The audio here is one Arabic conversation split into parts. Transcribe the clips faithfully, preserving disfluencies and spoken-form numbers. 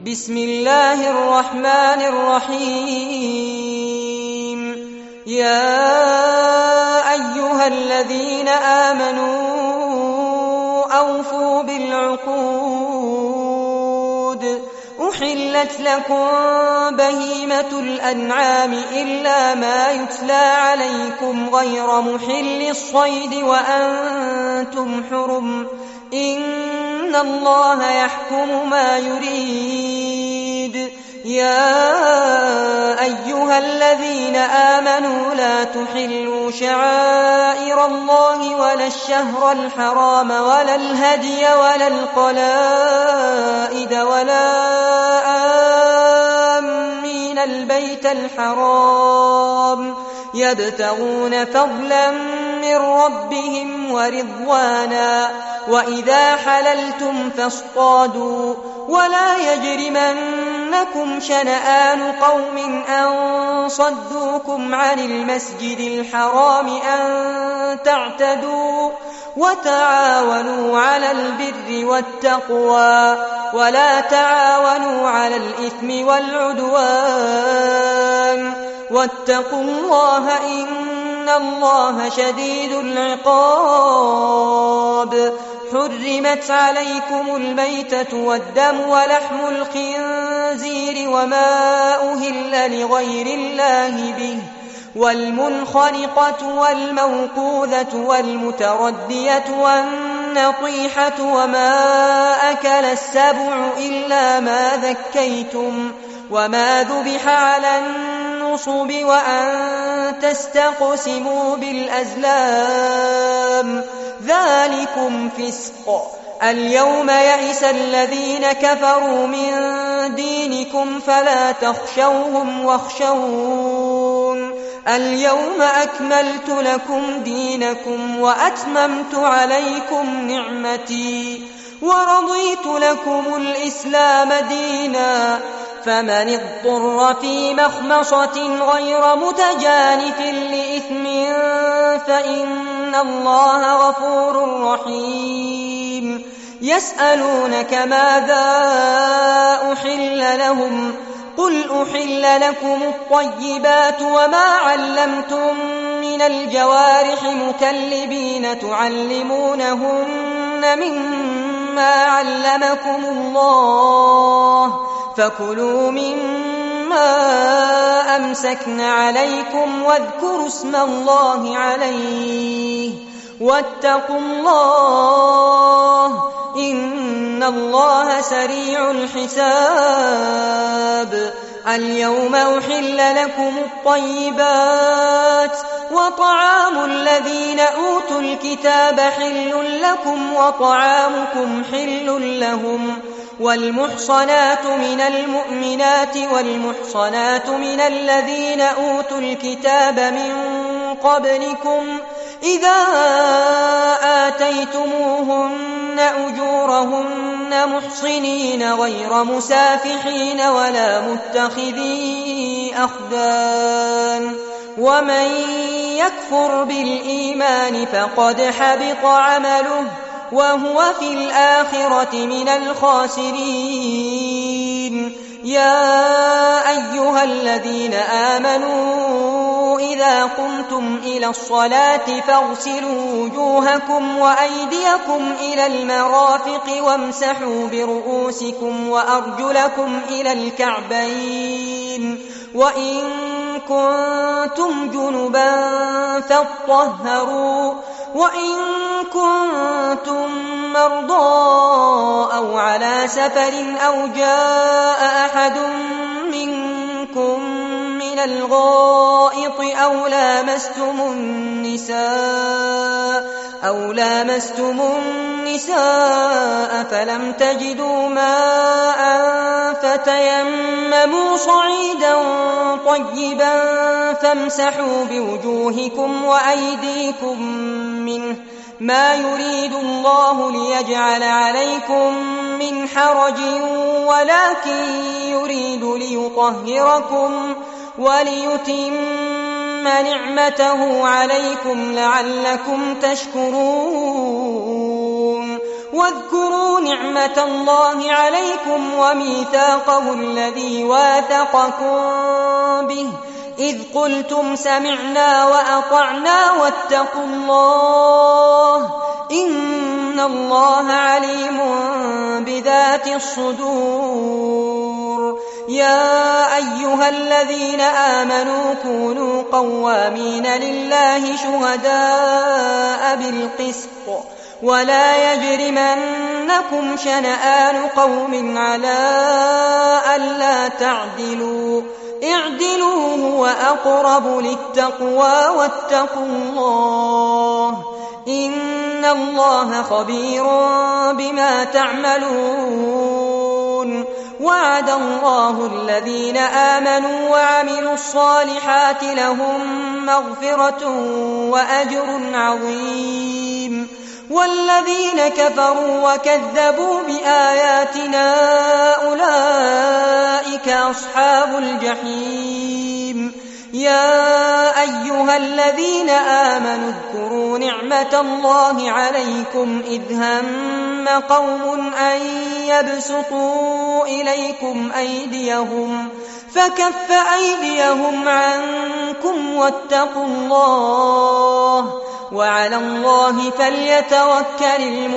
بسم الله الرحمن الرحيم. يا أيها الذين آمنوا أوفوا بالعقود. أحلت لكم بهيمة الأنعام إلا ما يتلى عليكم غير محل الصيد وأنتم حرم. إن الله يحكم ما يريد. يا أيها الذين آمنوا لا تحلوا شعائر الله ولا الشهر الحرام ولا الهدي ولا القلائد ولا آمين البيت الحرام يبتغون فضلا من ربهم ورضوانا. وإذا حللتم فاصطادوا ولا يجرمنكم شنآن قوم أن صدوكم عن المسجد الحرام أن تعتدوا. وتعاونوا على البر والتقوى ولا تعاونوا على الإثم والعدوان. واتقوا الله إن الله شديد العقاب. حرمت عليكم الميتة والدم ولحم الخنزير وما أهل لغير الله به والمنخنقة والموقوذة والمتردية والنطيحة وما أكل السبع إلا ما ذكيتم وما ذبح على النصب وأن تستقسموا بالأزلام ذلكم فسق. اليوم يئس الذين كفروا من دينكم فلا تخشوهم واخشون. اليوم أكملت لكم دينكم وأتممت عليكم نعمتي ورضيت لكم الإسلام دينا. فمن اضطر في مخمصة غير متجانف لإثم فإن الله غفور رحيم. يسألونك ماذا أحل لهم قل أحل لكم الطيبات وما علمتم من الجوارح مكلبين تعلمونهن مما علمكم الله فكلوا مما أمسكن عليكم واذكروا اسم الله عليه واتقوا الله إن الله سريع الحساب. اليوم أحل لكم الطيبات وطعام الذين أوتوا الكتاب حل لكم وطعامكم حل لهم. والمحصنات من المؤمنات والمحصنات من الذين أوتوا الكتاب من قبلكم إذا آتيتموهن أجورهن محصنين غير مسافحين ولا متخذي أخدان. ومن يكفر بالإيمان فقد حبط عمله وهو في الآخرة من الخاسرين. يا أيها الذين آمنوا إذا قمتم إلى الصلاة فاغسلوا وجوهكم وأيديكم إلى المرافق وامسحوا برؤوسكم وأرجلكم إلى الكعبين وإن كنتم جنبا فاطهروا وإن كنتم مرضى أو على سفر أو جاء أحد منكم من الغائط أو لامستم النساء أو لامستم النساء فلم تجدوا ماء فتيمموا صعيدا طيبا فامسحوا بوجوهكم وأيديكم منه ما يريد الله ليجعل عليكم من حرج ولكن يريد ليطهركم وليتم نعمته عليكم لعلكم تشكرون. واذكروا نعمة الله عليكم وميثاقه الذي واثقكم به إذ قلتم سمعنا وأطعنا واتقوا الله إن الله عليم بذات الصدور. يا أيها الذين آمنوا كونوا قوامين لله شهداء بالقسط ولا يجرمنكم شنآن قوم على ألا تعدلوا اعدلوا هو أقرب للتقوى واتقوا الله إن الله خبير بما تعملون. وعد الله الذين آمنوا وعملوا الصالحات لهم مغفرة وأجر عظيم والذين كفروا وكذبوا بآياتنا أولئك أصحاب الجحيم. يا أيها الذين آمنوا اذكروا نعمة الله عليكم إذ هم قوم أن يبسطوا إليكم أيديهم فكف أيديهم عنكم واتقوا الله وعلى الله فليتوكل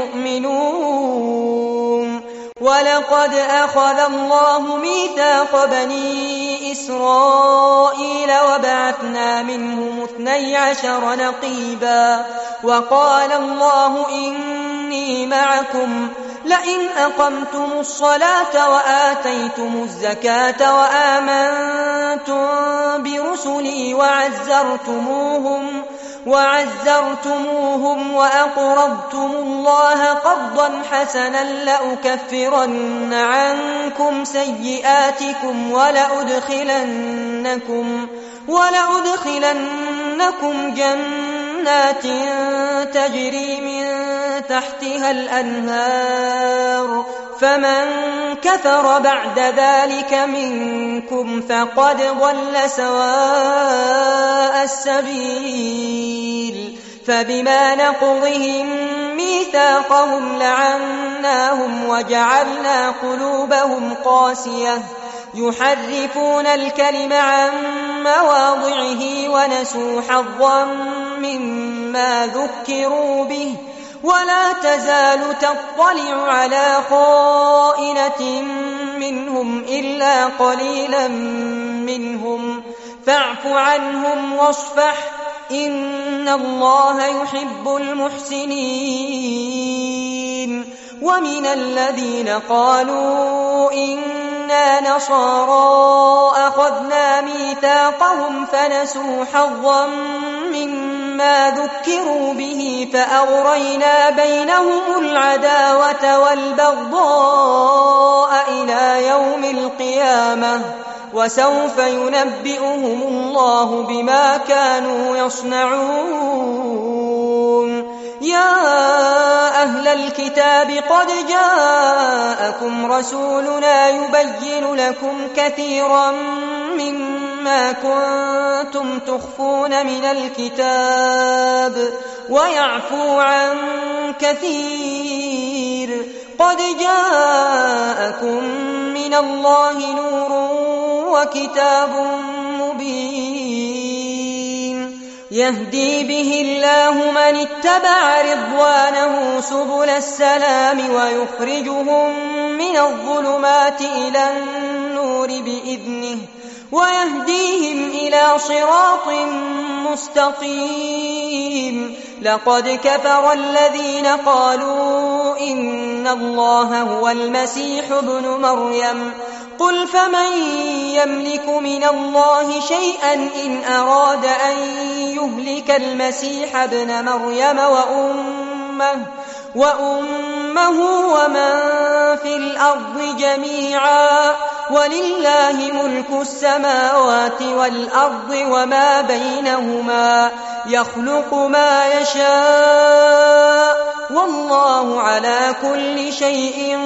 المؤمنون. ولقد أخذ الله ميثاق بني إسرائيل وبعثنا منهم اثني عشر نقيبا وقال الله إني معكم لئن أقمتم الصلاة وآتيتم الزكاة وآمنتم برسلي وعزرتموهم وعزرتموهم وأقرضتم الله قرضا حسنا لأكفرن عنكم سيئاتكم ولأدخلنكم, ولأدخلنكم جنات تجري من تحتها الأنهار فمن كفر بعد ذلك منكم فقد ضل سواء السبيل. فبما نقضهم ميثاقهم لعناهم وجعلنا قلوبهم قاسية يحرفون الكلم عن مواضعه ونسوا حظا مما ذكروا به ولا تزال تطلع على خائنة منهم إلا قليلا منهم فاعف عنهم واصفح إن الله يحب المحسنين. ومن الذين قالوا إنا نصارى أخذنا ميثاقهم فنسوا حظا مما ذكروا به فأغرينا بينهم العداوة والبغضاء إلى يوم القيامة وسوف ينبئهم الله بما كانوا يصنعون. يا أهل الكتاب قد جاءكم رسولنا يبين لكم كثيرا مما كنتم تخفون من الكتاب ويعفو عن كثير قد جاءكم من الله نور وكتاب مبين يهدي به الله من اتبع رضوانه سبل السلام ويخرجهم من الظلمات إلى النور بإذنه ويهديهم إلى صراط مستقيم. لقد كفر الذين قالوا إن الله هو المسيح ابن مريم قل فمن يملك من الله شيئا إن أراد أن يهلك المسيح ابن مريم وأمه, وأمه ومن في الأرض جميعا ولله ملك السماوات والأرض وما بينهما يخلق ما يشاء والله على كل شيء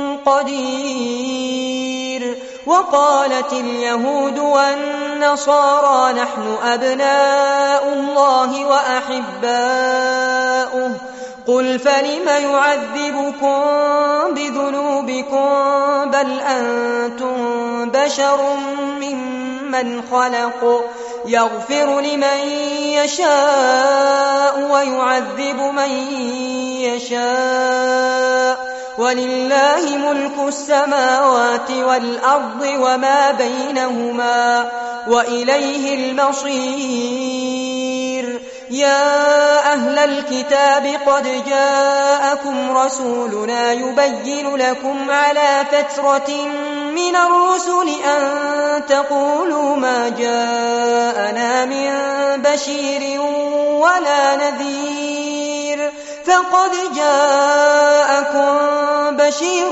قدير. وقالت اليهود والنصارى نحن أبناء الله وأحباؤه قل فلم يعذبكم بذنوبكم بل أنتم بشر ممن خلق يغفر لمن يشاء ويعذب من يشاء ولله ملك السماوات والأرض وما بينهما وإليه المصير. يا أهل الكتاب قد جاءكم رسولنا يبين لكم على فترة من الرسل أن تقولوا ما جاءنا من بشير ولا نذير فقد جاءكم بشير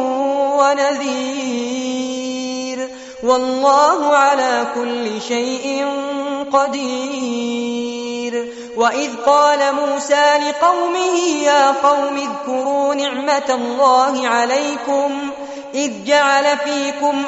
ونذير والله على كل شيء قدير. وإذ قال موسى لقومه يا قوم اذكروا نعمة الله عليكم إذ جعل فيكم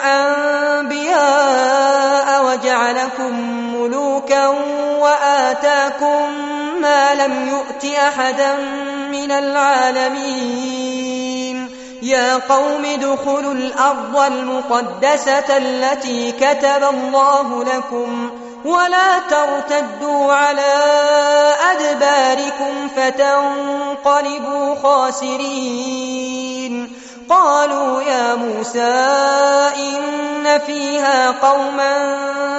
أنبياء وجعلكم ملوكا وآتاكم ما لم يؤت أحدا من العالمين. يا قوم ادخلوا الأرض المقدسة التي كتب الله لكم ولا ترتدوا على أدباركم فتنقلبوا خاسرين. قالوا يا موسى إن فيها قوما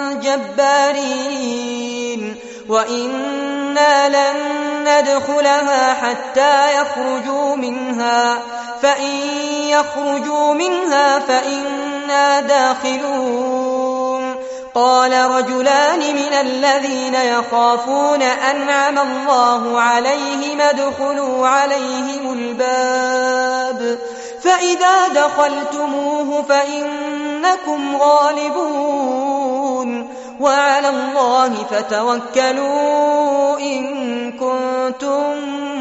جبارين وإنا لن ندخلها حتى يخرجوا منها فإن يخرجوا منها فإنا داخلون. قال رجلان من الذين يخافون أنعم الله عليهم ادخلوا عليهم الباب فإذا دخلتموه فإنكم غالبون وعلى الله فتوكلوا إن كنتم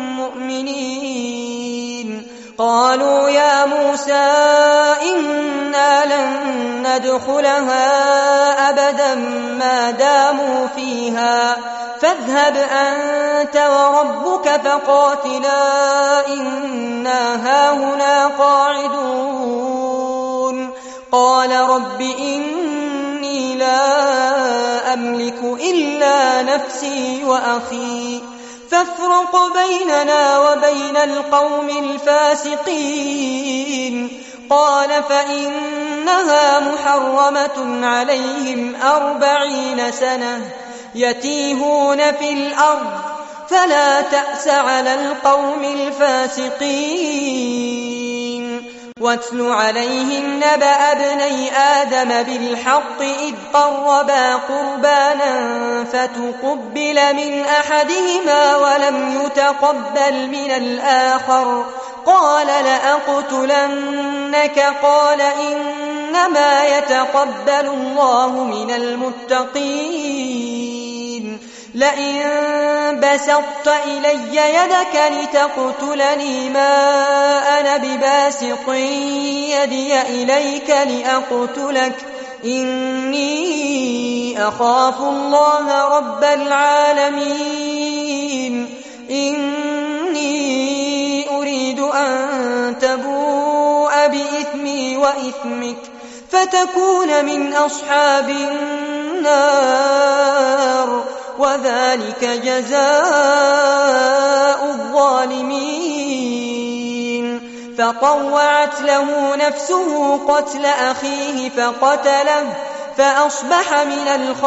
مؤمنين. قالوا يا موسى إنا لن ندخلها أبدا ما داموا فيها فاذهب أنت وربك فقاتلا إنا هاهنا قاعدون. قال رب إني لا أملك إلا نفسي وأخي فافرق بيننا وبين القوم الفاسقين. قال فإنها محرمة عليهم أربعين سنة يتيهون في الأرض فلا تأس على القوم الفاسقين. واتل عليهم نبأ ابني آدم بالحق إذ قربا قربانا فتقبل من أحدهما ولم يتقبل من الآخر قال لأقتلنك قال إنما يتقبل الله من المتقين. لئن بسطت إلي يدك لتقتلني ما أنا بباسط يدي إليك لأقتلك إني أخاف الله رب العالمين. إني أريد أن تبوء بإثمي وإثمك فتكون من أصحاب النار وذلك جزاء الظالمين. فطوعت له نفسه قتل أخيه فقتله فأصبح من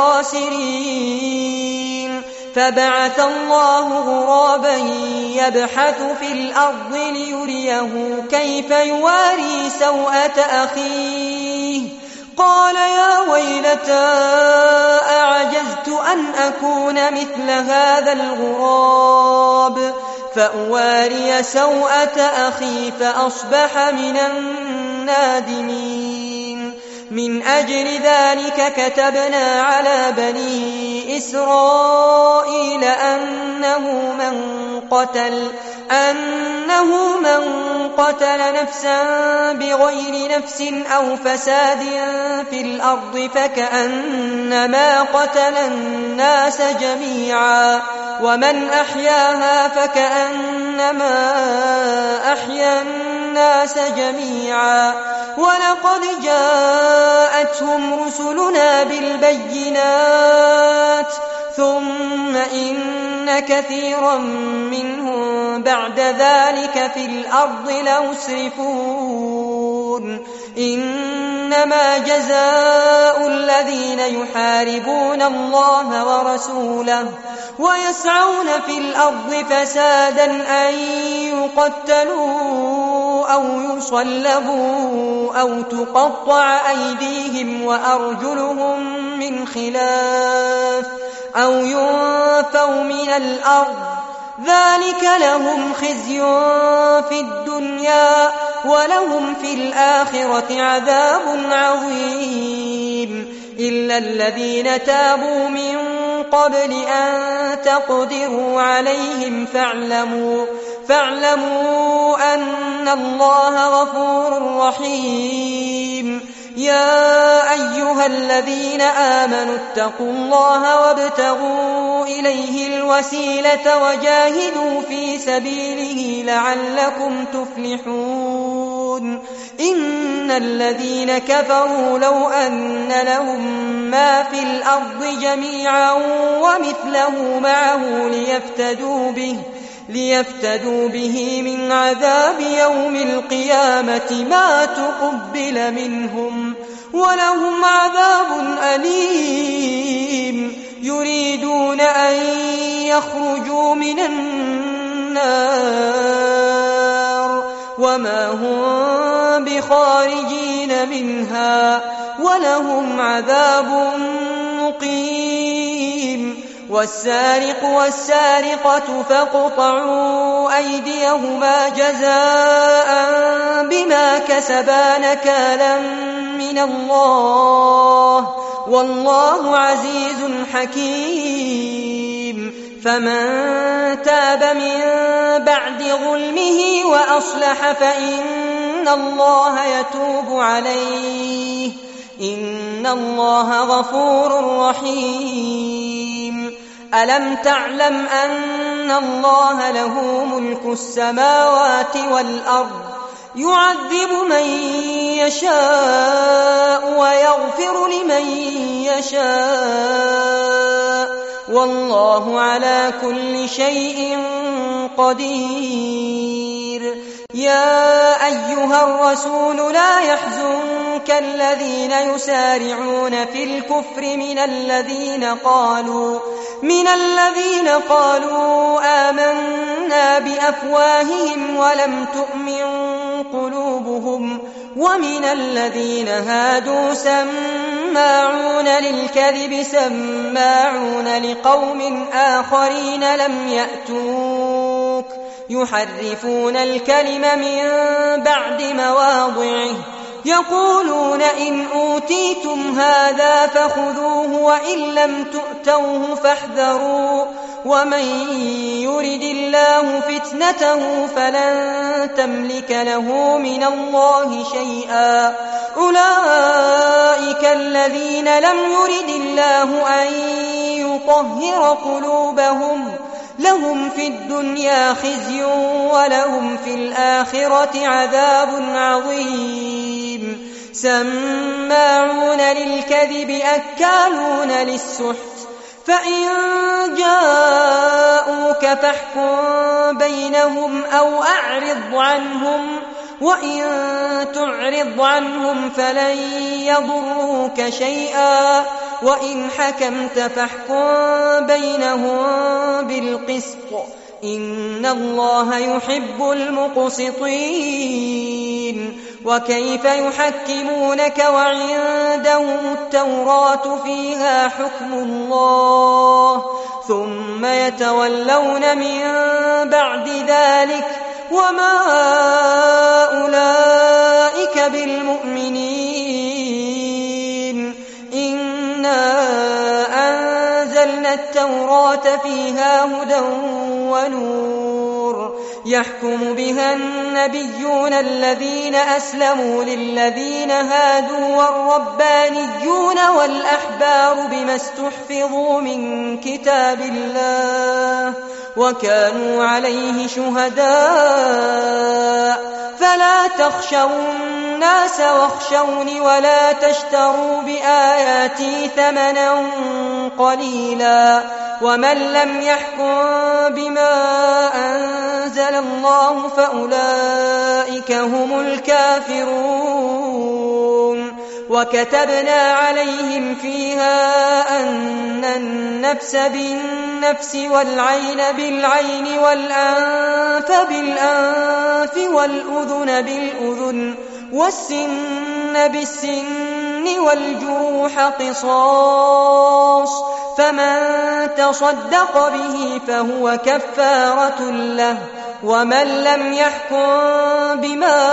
الخاسرين. فبعث الله غرابا يبحث في الأرض ليريه كيف يواري سوءة أخيه قال يا ويلتى أعجزت أن أكون مثل هذا الغراب فأواري سوءة أخي فأصبح من النادمين. من أجل ذلك كتبنا على بني إسرائيل أنه من قتل أنه من قتل نفسا بغير نفس أو فساد في الأرض فكأنما قتل الناس جميعا ومن أحياها فكأنما أحيا الناس جميعا ولقد جاءتهم رسلنا بالبينات ثم إن كثيرا منهم بعد ذلك في الأرض لمسرفون إنما جزاء الذين يحاربون الله ورسوله ويسعون في الأرض فسادا أن يقتلوا أو يصلبوا أو تقطع أيديهم وأرجلهم من خلاف أو ينفوا من الأرض ذلك لهم خزي في الدنيا ولهم في الآخرة عذاب عظيم إلا الذين تابوا من قبل أن تقدروا عليهم فاعلموا فاعلموا أن الله غفور رحيم يا أيها الذين آمنوا اتقوا الله وابتغوا إليه الوسيلة وجاهدوا في سبيله لعلكم تفلحون إن الذين كفروا لو أن لهم ما في الأرض جميعا ومثله معه ليفتدوا به ليفتدوا به من عذاب يوم القيامة ما تقبل منهم ولهم عذاب أليم يريدون أن يخرجوا من النار وما هم بخارجين منها ولهم عذاب مقيم والسارق والسارقة فاقطعوا أيديهما جزاء بما كسبا نكالا من الله والله عزيز حكيم فمن تاب من بعد ظلمه وأصلح فإن الله يتوب عليه إن الله غفور رحيم ألم تعلم أن الله له ملك السماوات والأرض يعذب من يشاء ويغفر لمن يشاء والله على كل شيء قدير يا أيها الرسول لا يحزنك الذين يسارعون في الكفر من الذين قالوا من الذين قالوا آمنا بأفواههم ولم تؤمن قلوبهم ومن الذين هادوا سماعون للكذب سماعون لقوم آخرين لم يأتوك يحرفون الكلم من بعد مواضعه يقولون إن أوتيتم هذا فخذوه وإن لم تؤتوه فاحذروا ومن يرد الله فتنته فلن تملك له من الله شيئا أولئك الذين لم يرد الله أن يطهر قلوبهم لهم في الدنيا خزي ولهم في الآخرة عذاب عظيم سماعون للكذب أكالون للسحت فإن جاءوك فاحكم بينهم أو أعرض عنهم وإن تعرض عنهم فلن يضروك شيئا وإن حكمت فاحكم بينهم بالقسط إن الله يحب المقسطين وكيف يحكمونك وعندهم التوراة فيها حكم الله ثم يتولون من بعد ذلك وما أولئك بالمؤمنين إنا أنزلنا التوراة فيها هدى ونور يحكم بها النبيون الذين أسلموا للذين هادوا والربانيون والأحبار بما استحفظوا من كتاب الله وكانوا عليه شهداء فلا تخشوا الناس واخشوني ولا تشتروا بآياتي ثمنا قليلا ومن لم يحكم بما أنزل الله فأولئك هم الكافرون وكتبنا عليهم فيها أن النفس بالنفس والعين بالعين والأنف بالأنف والأذن بالأذن والسن بالسن والجروح قصاص فمن تصدق به فهو كفارة له ومن لم يحكم بما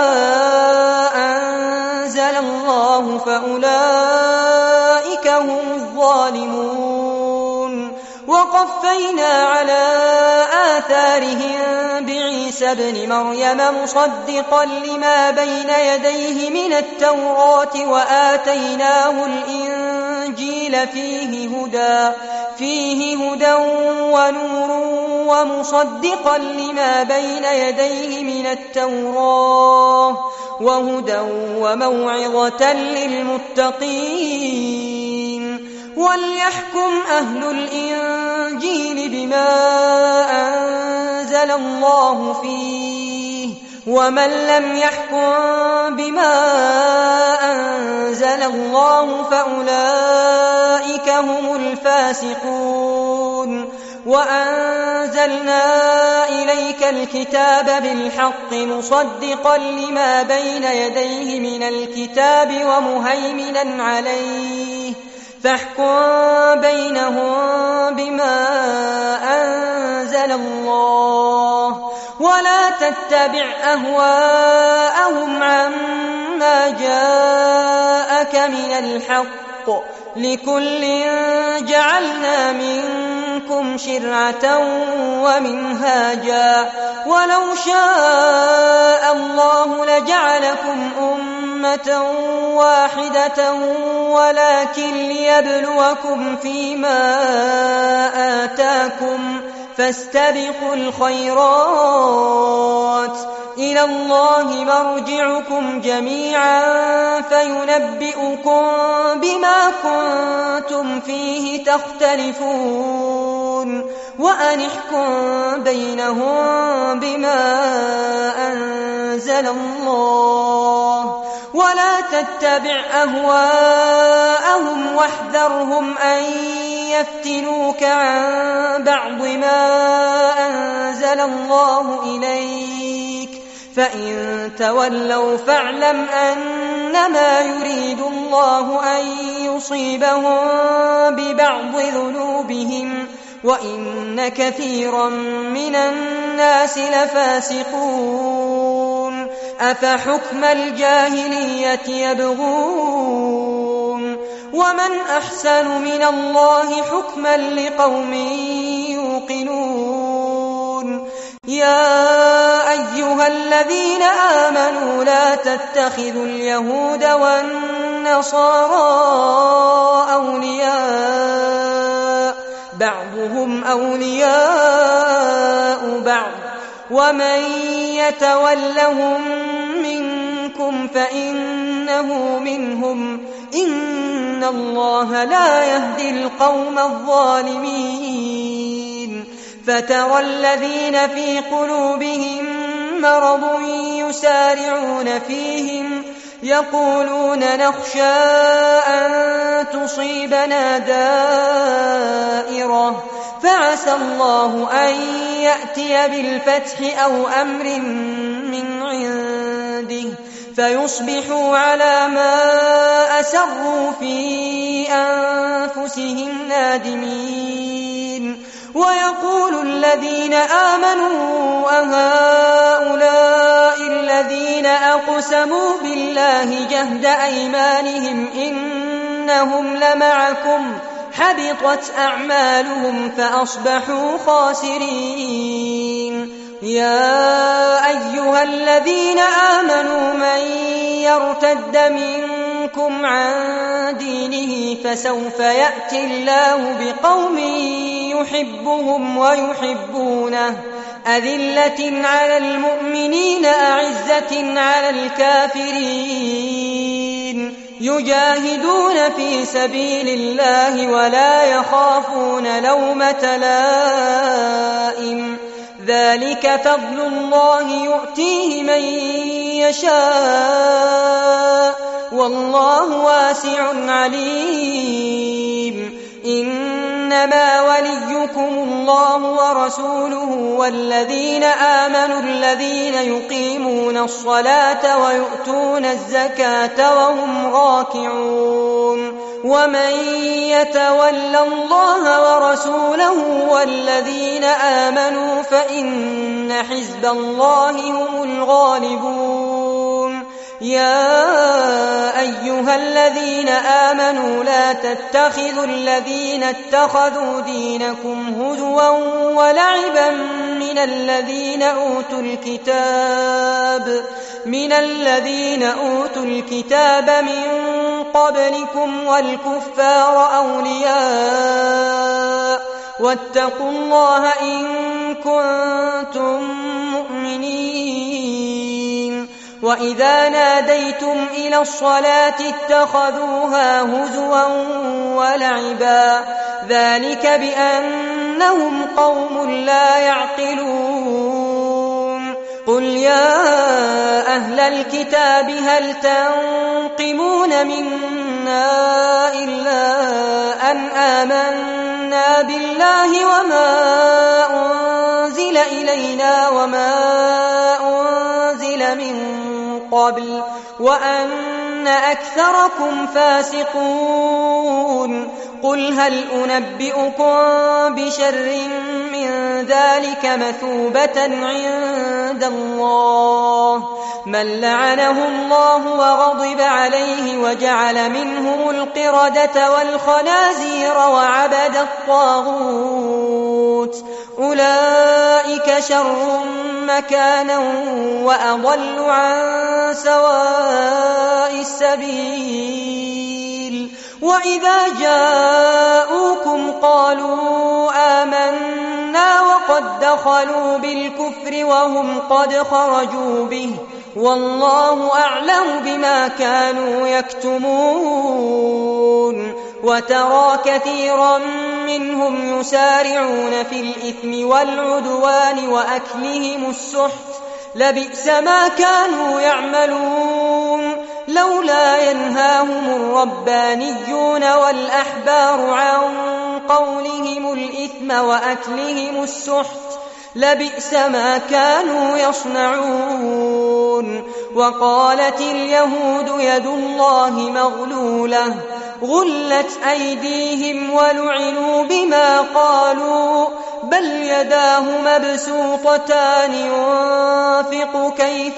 أنزل الله فأولئك هم الظالمون وقفينا على آثارهم بعيسى ابن مريم مصدقا لما بين يديه من التوراة وآتيناه الإنجيل فيه هدى فيه هدى ونور ومصدقا لما بين يديه من التوراة وهدى وموعظة للمتقين وليحكم أهل الإنجيل بما أنزل الله فيه ومن لم يحكم بما أنزل الله فأولئك هم الفاسقون وأنزلنا إليك الكتاب بالحق مصدقا لما بين يديه من الكتاب ومهيمنا عليه فاحكم بينهم بما أنزل الله ولا تتبع أهواءهم عما جاءك من الحق لكل جعلنا منكم شرعة ومنهاجا ولو شاء الله لجعلكم أمة واحدة ولكن ليبلوكم فيما آتاكم فاستبقوا الخيرات إلى الله مرجعكم جميعا فينبئكم بما كنتم فيه تختلفون وأن احكم بينهم بما أنزل الله ولا تتبع أهواءهم واحذرهم أن يفتنوك عن بعض ما أنزل الله إليك فإن تولوا فاعلم أنما يريد الله أن يصيبهم ببعض ذنوبهم وإن كثيرا من الناس لفاسقون أفحكم الجاهلية يبغون ومن أحسن من الله حكما لقوم يوقنون يا أيها الذين آمنوا لا تتخذوا اليهود والنصارى أولياء بعضهم أولياء بعض ومن يتولهم منكم فإنه منهم إن الله لا يهدي القوم الظالمين فترى الذين في قلوبهم مرض يسارعون فيهم يقولون نخشى أن تصيبنا دائرة فعسى الله أن يأتي بالفتح أو أمر من عنده فيصبحوا على ما أسروا في أنفسهم نادمين ويقول الذين آمنوا أهؤلاء الذين أقسموا بالله جهد أيمانهم إنهم لمعكم حبطت أعمالهم فأصبحوا خاسرين يا أيها الذين آمنوا من يرتد منكم عن دينه فسوف يأتي الله بقوم يحبهم ويحبونه أذلة على المؤمنين أعزة على الكافرين يجاهدون في سبيل الله ولا يخافون لومة لائم ذلك فضل الله يؤتيه من يشاء والله واسع عليم إنما وليكم الله ورسوله والذين آمنوا الذين يقيمون الصلاة ويؤتون الزكاة وهم راكعون ومن يتول الله ورسوله والذين آمنوا فإن حزب الله هم الغالبون يا أيها الذين آمنوا لا تتخذوا الذين اتخذوا دينكم هزوا ولعبا من الذين أوتوا الكتاب من الذين أوتوا الكتاب من قبلكم والكفار أولياء واتقوا الله إن كنتم مؤمنين وإذا ناديتم إلى الصلاة اتخذوها هزوا ولعبا ذلك بأنهم قوم لا يعقلون قل يا أهل الكتاب هل تنقمون منا إلا أن آمنا بالله وما أنزل إلينا وما أنزل من قبل وأن أكثركم فاسقون قل هل أنبئكم بشر من ذلك مثوبة عند الله من لعنه الله وغضب عليه وجعل منهم القردة والخنازير وعبد الطاغوت أولئك شر مكانا وأضل عن سواء السبيل وإذا جاءوكم قالوا آمنا وقد دخلوا بالكفر وهم قد خرجوا به والله أعلم بما كانوا يكتمون وترى كثيرا منهم يسارعون في الإثم والعدوان وأكلهم السحت لبئس ما كانوا يعملون لولا ينهاهم الربانيون والأحبار عن قولهم الإثم وأكلهم السحت لبئس ما كانوا يصنعون وقالت اليهود يد الله مغلولة غلت أيديهم ولعنوا بما قالوا بل يداه مبسوطتان ينفق كيف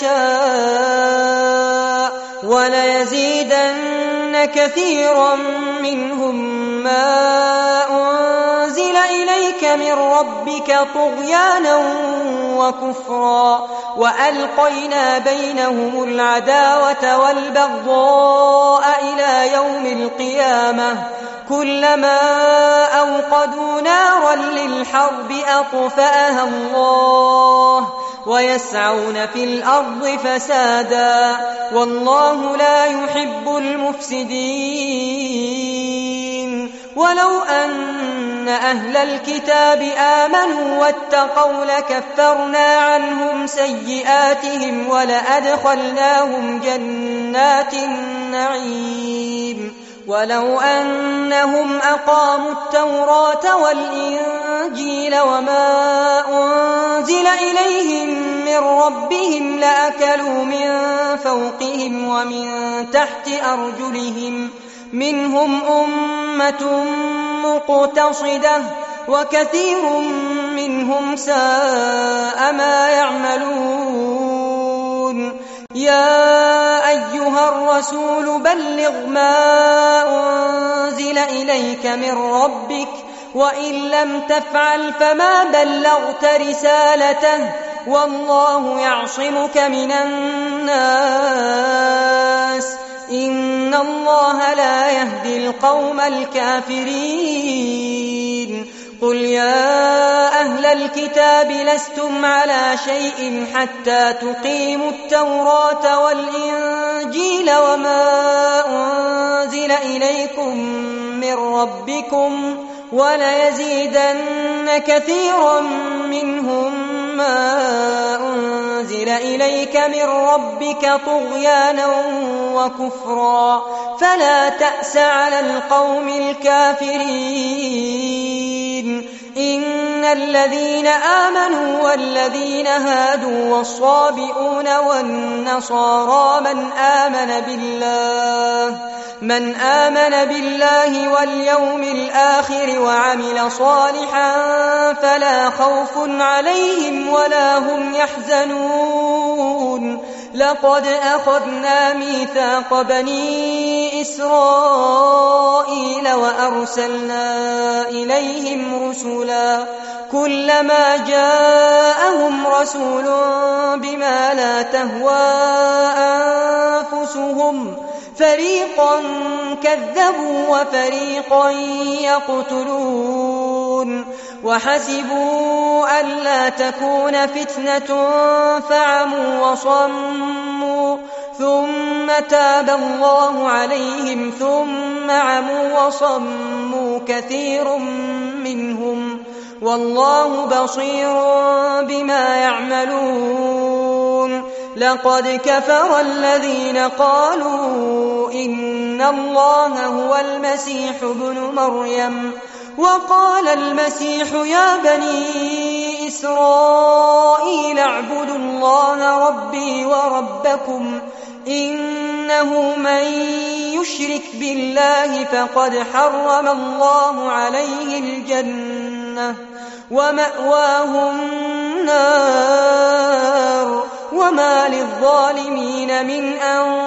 يشاء وليزيدن كثيرا منهم ما أنزل إليك من ربك طغيانا وكفرا وألقينا بينهم العداوة والبغضاء إلى يوم القيامة كلما أوقدوا نارا للحرب أطفأها الله ويسعون في الأرض فسادا والله لا يحب المفسدين ولو أن أهل الكتاب آمنوا واتقوا لكفرنا عنهم سيئاتهم ولأدخلناهم جنات النعيم ولو أنهم أقاموا التوراة والإنجيل وما أنزل إليهم من ربهم لأكلوا من فوقهم ومن تحت أرجلهم منهم أمة مقتصدة وكثير منهم ساء ما يعملون يا أيها الرسول بلغ ما أنزل إليك من ربك وإن لم تفعل فما بلغت رسالته والله يعصمك من الناس إن الله لا يهدي القوم الكافرين قل يا أهل الكتاب لستم على شيء حتى تقيموا التوراة والإنجيل وما أنزل إليكم من ربكم وليزيدن كثيرا منهم ما أنزل إليك من ربك طغيانا وكفرا فلا تأس على القوم الكافرين إن الذين آمنوا والذين هادوا والصابئون والنصارى من آمن بالله من آمن بالله واليوم الآخر وعمل صالحا فلا خوف عليهم ولا هم يحزنون لقد أخذنا ميثاق بني إسرائيل وأرسلنا إليهم رسلا كلما جاءهم رسول بما لا تهوى أنفسهم فريقا كذبوا وفريقا يقتلون وحسبوا ألا تكون فتنة فعموا وصموا ثم تاب الله عليهم ثم عموا وصموا كثير منهم والله بصير بما يعملون لقد كفر الذين قالوا إن الله هو المسيح ابن مريم وقال المسيح يا بني إسرائيل اعبدوا الله ربي وربكم إنه من يشرك بالله فقد حرم الله عليه الجنة ومأواه النار وما للظالمين من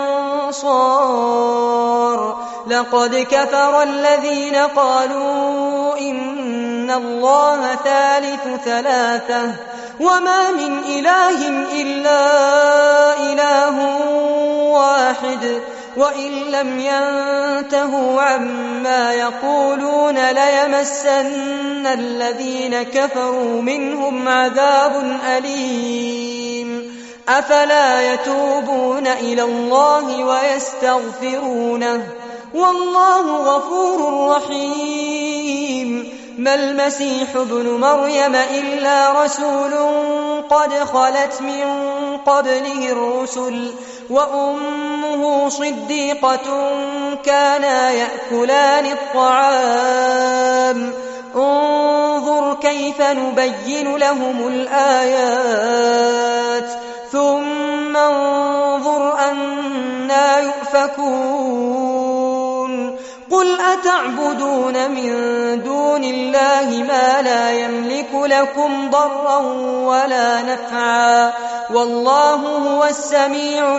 أنصار لقد كفر الذين قالوا إن الله ثالث ثلاثة وما من إله إلا إله واحد وإن لم ينتهوا عما يقولون ليمسن الذين كفروا منهم عذاب أليم أفلا يتوبون إلى الله ويستغفرونه والله غفور رحيم ما المسيح ابن مريم إلا رسول قد خلت من قبله الرسل وأمه صديقة كانا يأكلان الطعام انظر كيف نبين لهم الآيات ثم انظر أنا يؤفكون قل أتعبدون من دون الله ما لا يملك لكم ضرا ولا نفعا والله هو السميع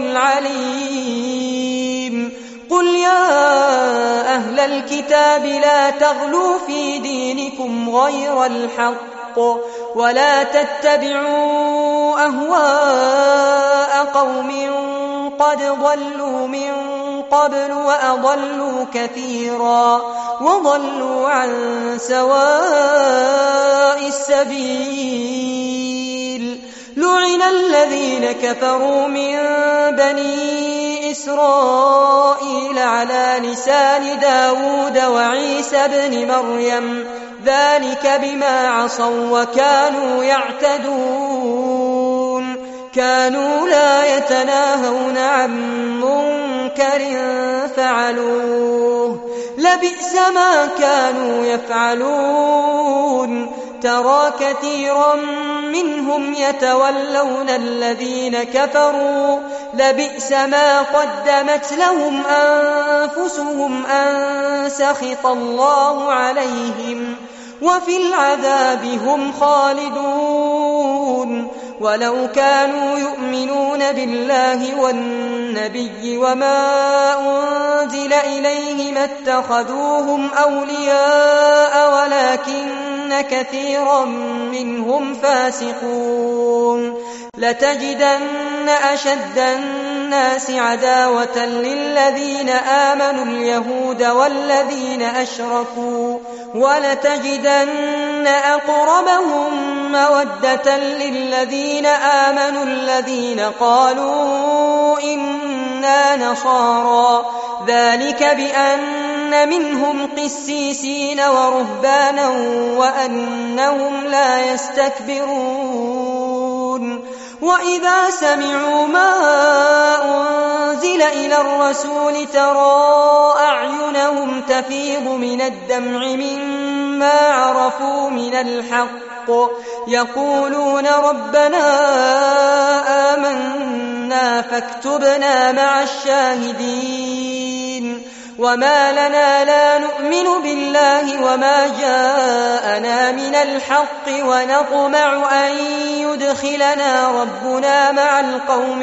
العليم قل يا أهل الكتاب لا تغلوا في دينكم غير الحق ولا تتبعوا أهواء قوم قد ضلوا من قبل وأضلوا كثيرا وضلوا عن سواء السبيل لعن الذين كفروا من بني إسرائيل على لسان داود وعيسى بن مريم ذلك بما عصوا وكانوا يعتدون كانوا لا يتناهون عن منكر فعلوه لبئس ما كانوا يفعلون ترى كثيرا منهم يتولون الذين كفروا لبئس ما قدمت لهم أنفسهم أن سخط الله عليهم وفي العذاب هم خالدون ولو كانوا يؤمنون بالله والنبي النبي وما أنزل إليه ما اتخذوهم أولياء ولكن كثيرا منهم فاسقون لتجدن أشد الناس عداوة للذين آمنوا اليهود والذين أشركوا ولتجدن أقربهم مودة للذين آمنوا الذين قالوا إنا نصارى ذلك بأن منهم قسيسين ورهبانا وأنهم لا يستكبرون وإذا سمعوا ما أنزل إلى الرسول ترى أعينهم تفيض من الدمع مما عرفوا من الحق يقولون ربنا آمنا فاكتبنا مع الشاهدين وما لنا لا نؤمن بالله وما جاءنا من الحق ونطمع أن يدخلنا ربنا مع القوم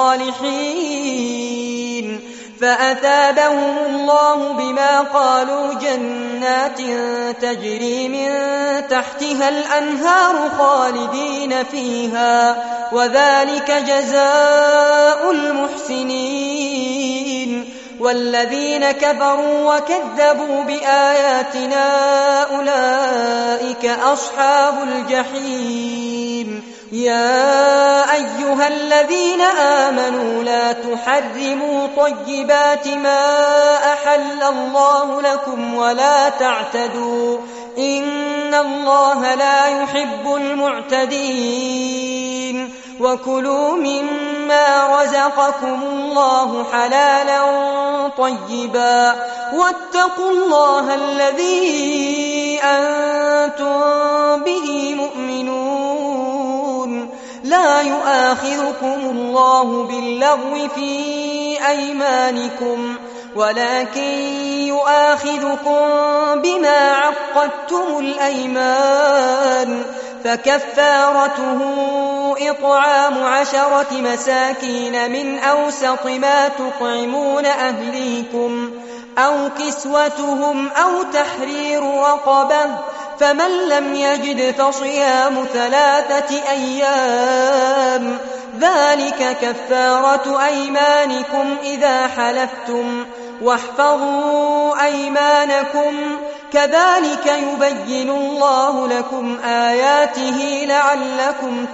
الصالحين فأثابهم الله بما قالوا جنات تجري من تحتها الأنهار خالدين فيها وذلك جزاء المحسنين والذين كفروا وكذبوا بآياتنا أولئك أصحاب الجحيم يا أيها الذين آمنوا لا تحرموا طيبات ما أحل الله لكم ولا تعتدوا إن الله لا يحب المعتدين وكلوا مما رزقكم الله حلالا طيبا واتقوا الله الذي أنتم به مؤمنون لا يؤاخذكم الله باللغو في أيمانكم ولكن يؤاخذكم بما عقدتم الأيمان فكفارته إطعام عشرة مساكين من أوسط ما تطعمون أهليكم أو كسوتهم أو تحرير رقبة فمن لم يجد فصيام ثلاثة أيام ذلك كفارة أيمانكم إذا حلفتم واحفظوا أيمانكم كذلك يبين الله لكم آياته لعلكم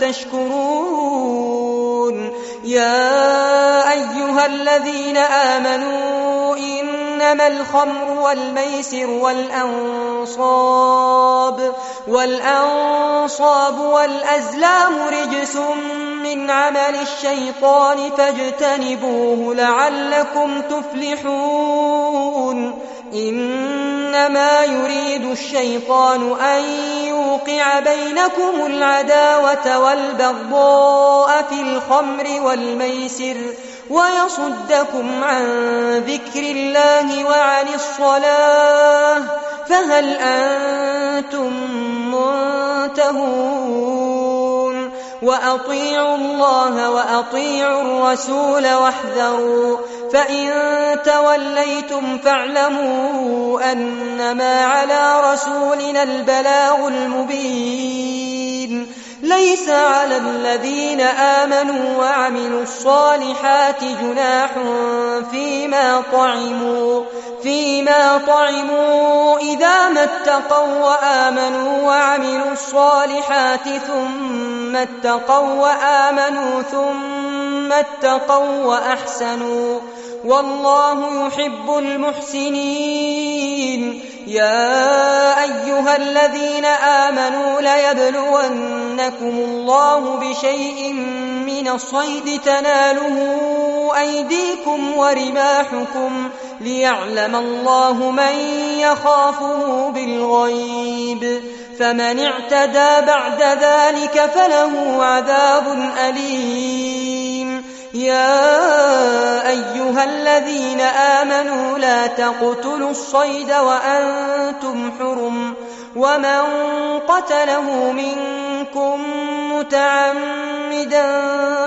تشكرون يا أيها الذين آمنوا إنما الخمر والميسر والأنصاب والأنصاب والأزلام رجس من عمل الشيطان فاجتنبوه لعلكم تفلحون إنما يريد الشيطان أن يوقع بينكم العداوة والبغضاء في الخمر والميسر ويصدكم عن ذكر الله وعن الصلاة فهل أنتم منتهون وأطيعوا الله وأطيعوا الرسول واحذروا فإن توليتم فاعلموا أنما على رسولنا البلاغ المبين ليس على الذين آمنوا وعملوا الصالحات جناح فيما طعموا فيما طعموا إذا ما اتقوا وآمنوا وعملوا الصالحات ثم اتقوا وآمنوا ثم اتقوا وأحسنوا والله يحب المحسنين يا أيها الذين آمنوا ليبلونكم الله بشيء من الصيد تناله أيديكم ورماحكم ليعلم الله من يخافه بالغيب فمن اعتدى بعد ذلك فله عذاب أليم يا أيها الذين آمنوا لا تقتلوا الصيد وأنتم حرم ومن قتله منكم متعمدا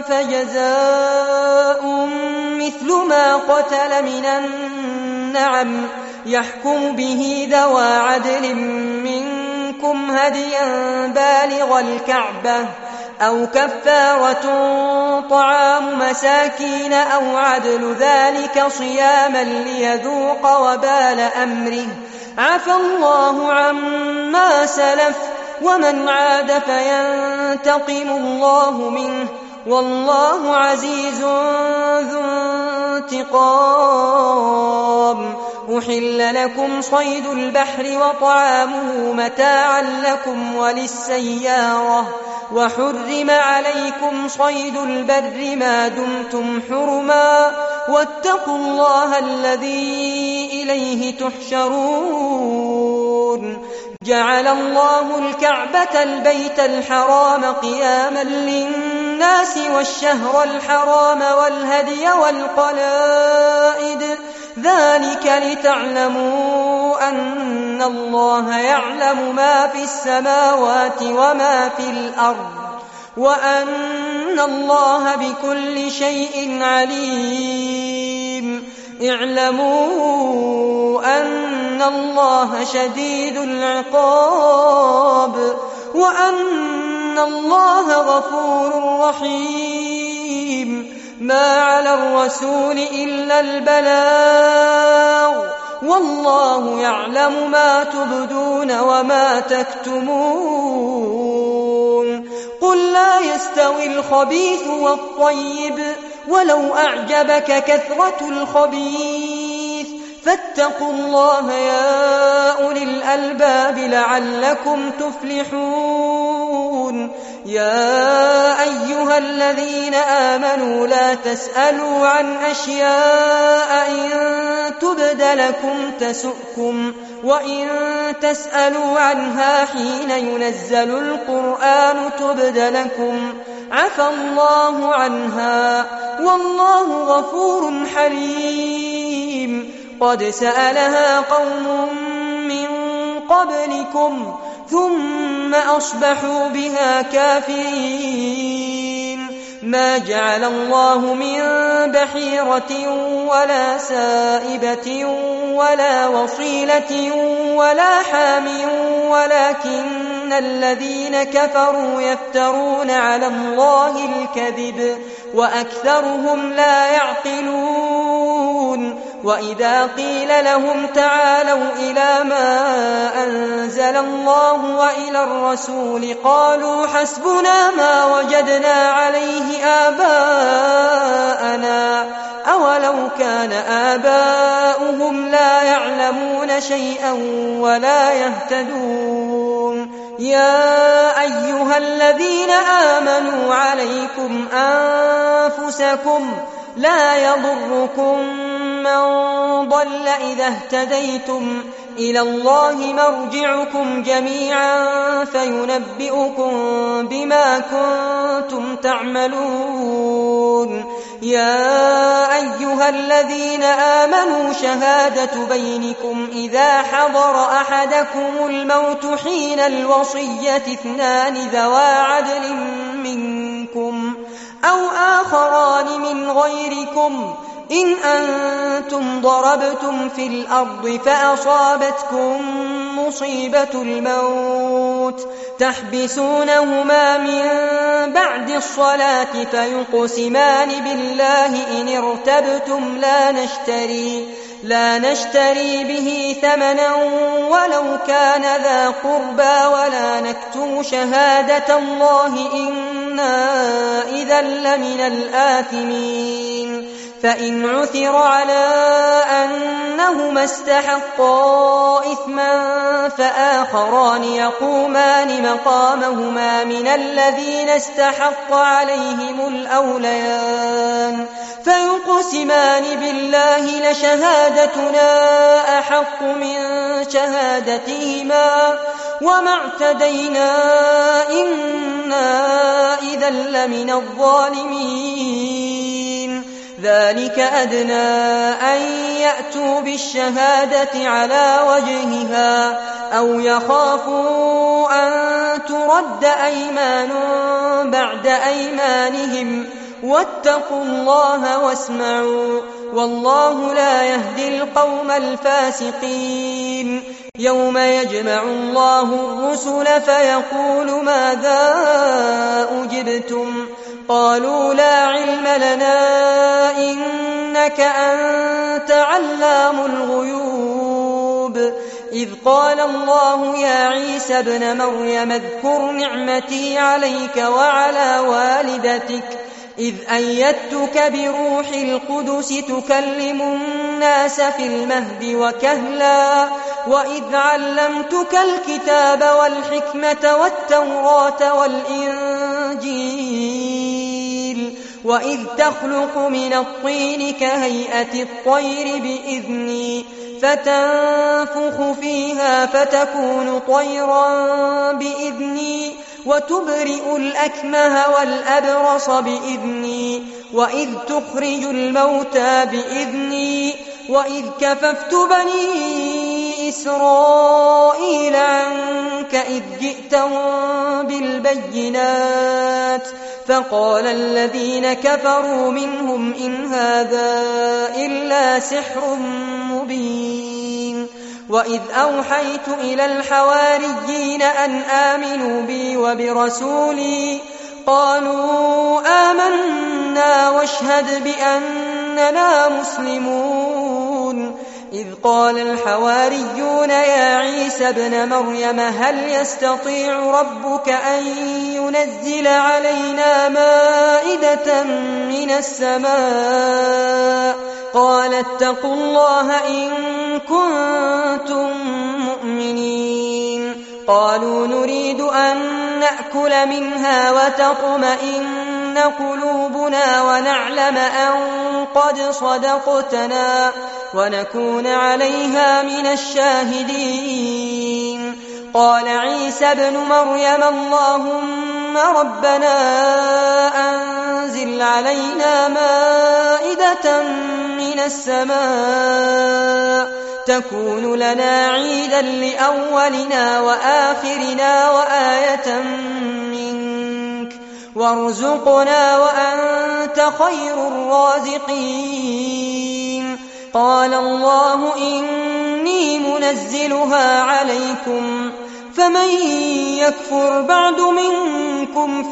فجزاء مثل ما قتل من النعم يحكم به ذوى عدل منكم هديا بالغ الكعبة أو كفارة طعام مساكين أو عدل ذلك صياما ليذوق وبال أمره عفى الله عما سلف ومن عاد فينتقم الله منه والله عزيز ذو انتقام. أحل لكم صيد البحر وطعامه متاعا لكم وللسيارة وحرم عليكم صيد البر ما دمتم حرما واتقوا الله الذي إليه تحشرون. جعل الله الكعبة البيت الحرام قياما للناس والشهر الحرام والهدي والقلائد ذلك لتعلموا أن الله يعلم ما في السماوات وما في الأرض وأن الله بكل شيء عليم. اعلموا أن الله شديد العقاب وأن الله غفور رحيم. ما على الرسول إلا البلاغ والله يعلم ما تبدون وما تكتمون. قل لا يستوي الخبيث والطيب ولو أعجبك كثرة الخبيث فاتقوا الله يا أولي الألباب لعلكم تفلحون. يا أيها الذين آمنوا لا تسألوا عن أشياء إن تبد لكم تسؤكم وإن تسألوا عنها حين ينزل القرآن تبد لكم عفى الله عنها والله غفور حليم. قد سألها قوم من قبلكم ثم أصبحوا بها كافرين. ما جعل الله من بحيرة ولا سائبة ولا وصيلة ولا حام ولكن الذين كفروا يفترون على الله الكذب وأكثرهم لا يعقلون. وإذا قيل لهم تعالوا إلى ما أنزل الله وإلى الرسول قالوا حسبنا ما وجدنا عليه آباءنا أولو كان آباؤهم لا يعلمون شيئا ولا يهتدون. يا أيها الذين آمنوا عليكم أنفسكم لا يضركم من ضل إذا اهتديتم إلى الله مرجعكم جميعا فينبئكم بما كنتم تعملون. يا أيها الذين آمنوا شهادة بينكم إذا حضر أحدكم الموت حين الوصية اثنان ذوى عدل منكم أو آخران من غيركم إن أنتم ضربتم في الأرض فأصابتكم مصيبة الموت تحبسونهما من بعد الصلاة فيقسمان بالله إن ارتبتم لا نشتري لا نشتري به ثمنا ولو كان ذا قربى ولا نكتم شهادة الله إنا إذا لمن الآثمين. فإن عثر على أنهما استحقا إثما فآخران يقومان مقامهما من الذين استحق عليهم الأوليان فيقسمان بالله لشهادتنا أحق من شهادتهما وما اعتدينا إنا إذا لمن الظالمين. ذلك أدنى أن يأتوا بالشهادة على وجهها أو يخافوا أن ترد أيمان بعد أيمانهم واتقوا الله واسمعوا والله لا يهدي القوم الفاسقين يوم يجمع الله الرسل فيقول ماذا أجبتم قالوا لا علم لنا إنك أنت علام الغيوب إذ قال الله يا عيسى ابن مريم اذكر نعمتي عليك وعلى والدتك إذ أيدتك بروح القدس تكلم الناس في المهد وكهلا وإذ علمتك الكتاب والحكمة والتوراة والإنجيل وإذ تخلق من الطين كهيئة الطير بإذني فتنفخ فيها فتكون طيرا بإذني وتبرئ الأكمه والأبرص بإذني وإذ تخرج الموتى بإذني وإذ كففت بني إسرائيل عنك إذ جئتهم بالبينات فقال الذين كفروا منهم إن هذا إلا سحر مبين وإذ أوحيت إلى الحواريين أن آمنوا بي وبرسولي قالوا آمنا واشهد بأننا مسلمون إذ قال الحواريون يا عيسى ابن مريم هل يستطيع ربك أن ينزل علينا مائدة من السماء قال اتقوا الله إن كنتم مؤمنين قالوا نريد أن نأكل منها وتطمئن قلوبنا ونعلم أن قد صدقتنا ونكون عليها من الشاهدين قال عيسى ابن مريم اللهم ربنا أنزل علينا مائدة من السماء تكون لنا عيدا لأولنا وآخرنا وآية منك وارزقنا وأنت خير الرازقين قال الله إني منزلها عليكم فمن يكفر بعد منكم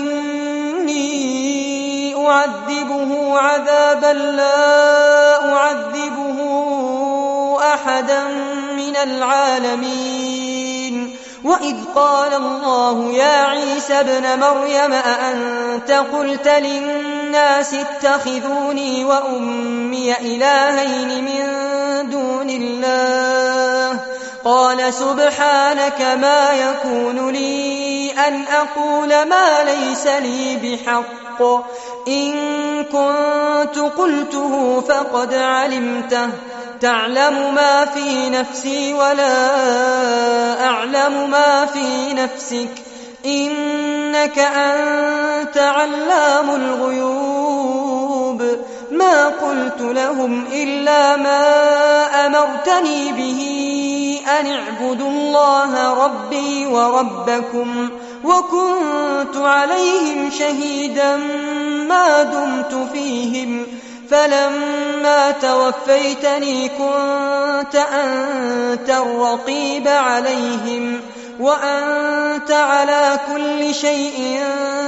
فإني أعذبه عذابا لا أعذبه أحدا من العالمين وإذ قال الله يا عيسى ابن مريم أأنت قلت للناس اتخذوني وأمي إلهين من دون الله قال سبحانك ما يكون لي أن أقول ما ليس لي بحق إن كنت قلته فقد علمته تعلم ما في نفسي ولا أعلم ما في نفسك إنك أنت علام الغيوب ما قلت لهم إلا ما أمرتني به أن اعبدوا الله ربي وربكم وكنت عليهم شهيدا ما دمت فيهم فلما توفيتني كنت أنت الرقيب عليهم وأنت على كل شيء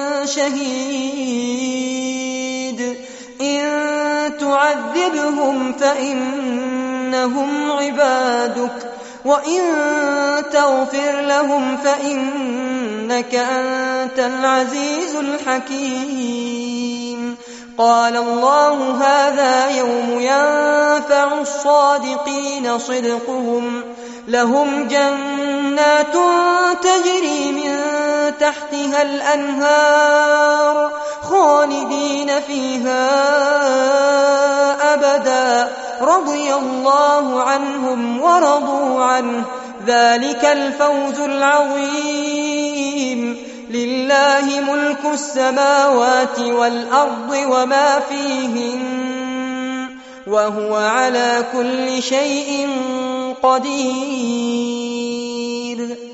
شهيد إن تعذبهم فإنهم عبادك وإن تغفر لهم فإنك أنت العزيز الحكيم قال الله هذا يوم ينفع الصادقين صدقهم لهم جنات تجري من تحتها الأنهار خالدين فيها أبدا رضي الله عنهم ورضوا عنه ذلك الفوز العظيم لله ملك السماوات والأرض وما فيهن وهو على كل شيء قدير.